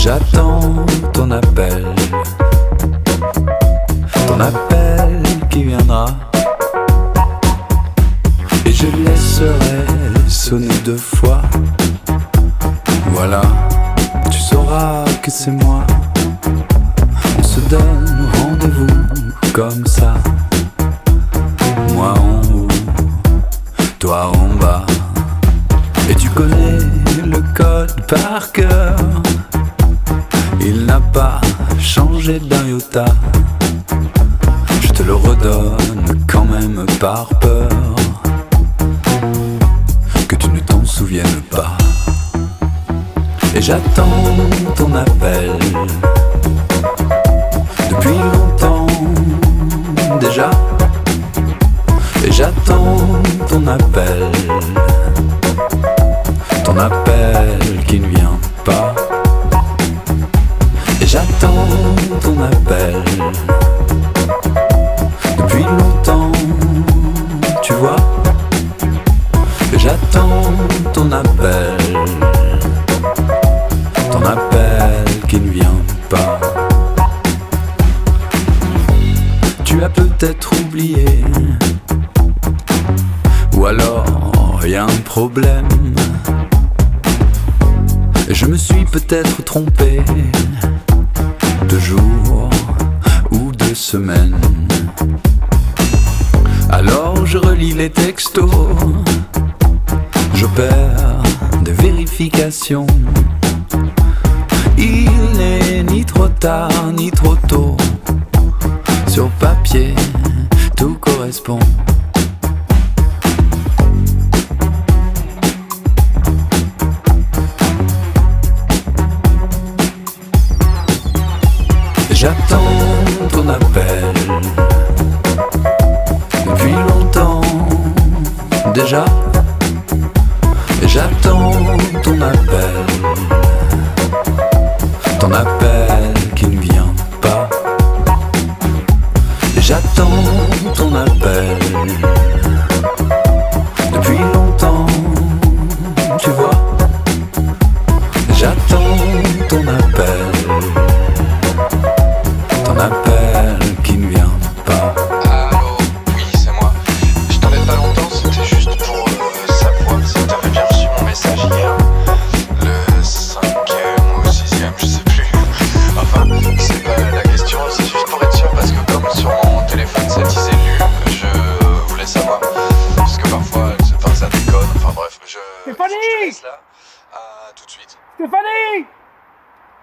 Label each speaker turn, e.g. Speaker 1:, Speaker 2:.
Speaker 1: J'attends ton appel qui viendra. Et je laisserai sonner 2 fois. Voilà, tu sauras que c'est moi. On se donne rendez-vous comme ça. Moi en haut, toi en bas. Et tu connais le code par cœur. Il n'a pas changé d'un iota. Je te le redonne quand même par peur que tu ne t'en souviennes pas. Et j'attends ton appel depuis longtemps déjà. Et j'attends ton appel qui ne vient pas. Et j'attends ton appel depuis longtemps, tu vois. Et j'attends ton appel qui ne vient pas. Tu as peut-être oublié, ou alors y a un problème. Je me suis peut-être trompé de jour ou de semaine. Alors je relis les textos, j'opère des vérifications. Il n'est ni trop tard ni trop tôt. Sur papier, tout correspond. J'attends ton appel depuis longtemps déjà. Et j'attends ton appel qui ne vient pas. Et j'attends ton appel depuis longtemps, tu vois. J'attends ton appel qui ne vient pas.
Speaker 2: Allô, oui c'est moi. Je t'embête pas longtemps, c'était juste pour savoir si t'avais bien reçu mon message hier. Le 5e ou 6e, je sais plus. Enfin, c'est pas la question, c'est juste pour être sûr parce que comme sur mon téléphone ça disait lu, je voulais savoir. Parce que parfois ça déconne, enfin bref, je...
Speaker 3: Stéphanie!
Speaker 2: Je te laisse là. À tout de suite.
Speaker 3: Stéphanie!